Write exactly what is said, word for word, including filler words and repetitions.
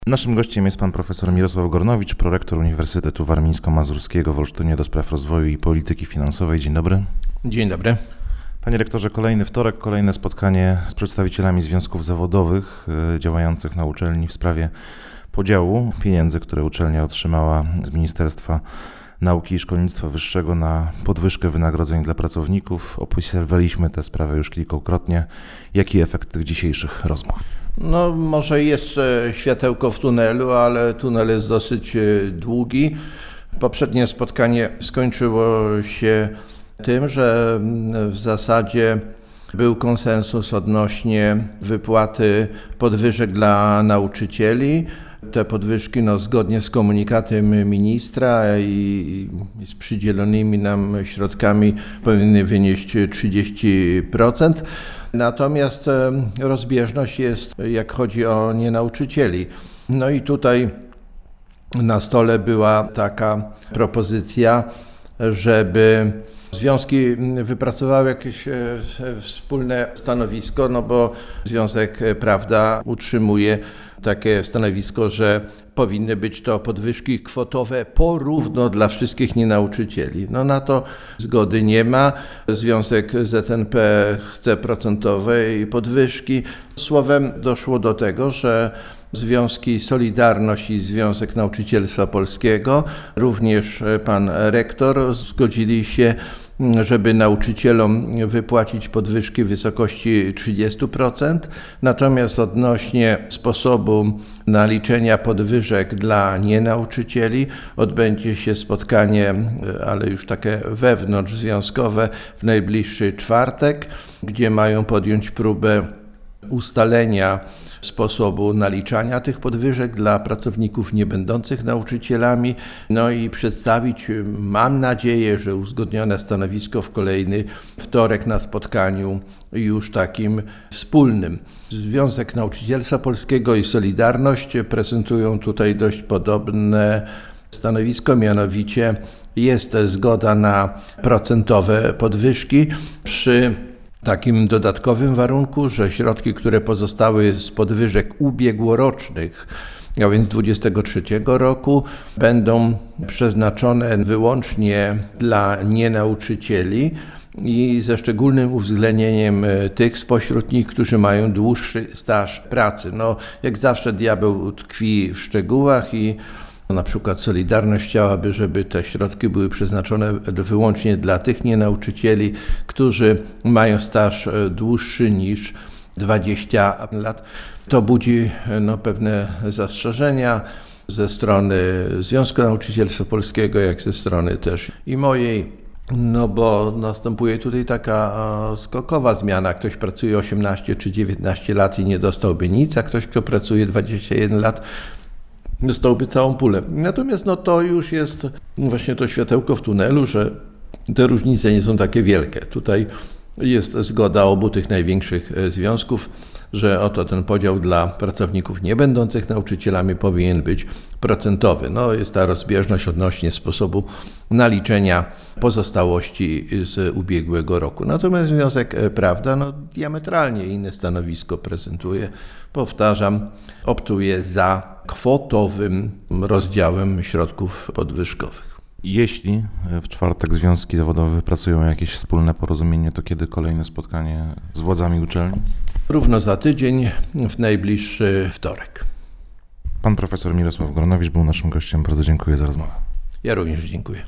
Naszym gościem jest pan profesor Mirosław Gornowicz, prorektor Uniwersytetu Warmińsko-Mazurskiego w Olsztynie do spraw rozwoju i polityki finansowej. Dzień dobry. Dzień dobry. Panie rektorze, kolejny wtorek, kolejne spotkanie z przedstawicielami związków zawodowych y, działających na uczelni w sprawie podziału pieniędzy, które uczelnia otrzymała z Ministerstwa Nauki i Szkolnictwa Wyższego na podwyżkę wynagrodzeń dla pracowników. Opisywaliśmy tę sprawę już kilkukrotnie. Jaki efekt tych dzisiejszych rozmów? No może jest światełko w tunelu, ale tunel jest dosyć długi. Poprzednie spotkanie skończyło się tym, że w zasadzie był konsensus odnośnie wypłaty podwyżek dla nauczycieli. Te podwyżki no, zgodnie z komunikatem ministra i, i z przydzielonymi nam środkami powinny wynieść trzydzieści procent. Natomiast rozbieżność jest, jak chodzi o nienauczycieli. No i tutaj na stole była taka propozycja, żeby związki wypracowały jakieś wspólne stanowisko, no bo Związek Prawda utrzymuje takie stanowisko, że powinny być to podwyżki kwotowe porówno dla wszystkich nienauczycieli. No na to zgody nie ma. Związek Z N P chce procentowej podwyżki. Słowem doszło do tego, że związki Solidarność i Związek Nauczycielstwa Polskiego, również pan rektor, zgodzili się, żeby nauczycielom wypłacić podwyżki w wysokości trzydzieści procent, natomiast odnośnie sposobu naliczenia podwyżek dla nienauczycieli odbędzie się spotkanie, ale już takie wewnątrzzwiązkowe w najbliższy czwartek, gdzie mają podjąć próbę ustalenia sposobu naliczania tych podwyżek dla pracowników niebędących nauczycielami, no i przedstawić, mam nadzieję, że uzgodnione stanowisko w kolejny wtorek na spotkaniu już takim wspólnym. Związek Nauczycielstwa Polskiego i Solidarność prezentują tutaj dość podobne stanowisko, mianowicie jest zgoda na procentowe podwyżki przy takim dodatkowym warunku, że środki, które pozostały z podwyżek ubiegłorocznych, a więc dwudziestego trzeciego roku, będą przeznaczone wyłącznie dla nienauczycieli i ze szczególnym uwzględnieniem tych spośród nich, którzy mają dłuższy staż pracy. No, jak zawsze diabeł tkwi w szczegółach i na przykład Solidarność chciałaby, żeby te środki były przeznaczone wyłącznie dla tych nienauczycieli, którzy mają staż dłuższy niż dwadzieścia lat. To budzi no, pewne zastrzeżenia ze strony Związku Nauczycielstwa Polskiego, jak ze strony też i mojej. No bo następuje tutaj taka skokowa zmiana. Ktoś pracuje osiemnaście czy dziewiętnaście lat i nie dostałby nic, a ktoś, kto pracuje dwadzieścia jeden lat, dostałby całą pulę. Natomiast no, to już jest właśnie to światełko w tunelu, że te różnice nie są takie wielkie. Tutaj jest zgoda obu tych największych związków, że oto ten podział dla pracowników nie będących nauczycielami powinien być procentowy. No, jest ta rozbieżność odnośnie sposobu naliczenia pozostałości z ubiegłego roku. Natomiast Związek Prawda no, diametralnie inne stanowisko prezentuje. Powtarzam, optuje za kwotowym rozdziałem środków podwyżkowych. Jeśli w czwartek związki zawodowe wypracują jakieś wspólne porozumienie, to kiedy kolejne spotkanie z władzami uczelni? Równo za tydzień, w najbliższy wtorek. Pan profesor Mirosław Gornowicz był naszym gościem. Bardzo dziękuję za rozmowę. Ja również dziękuję.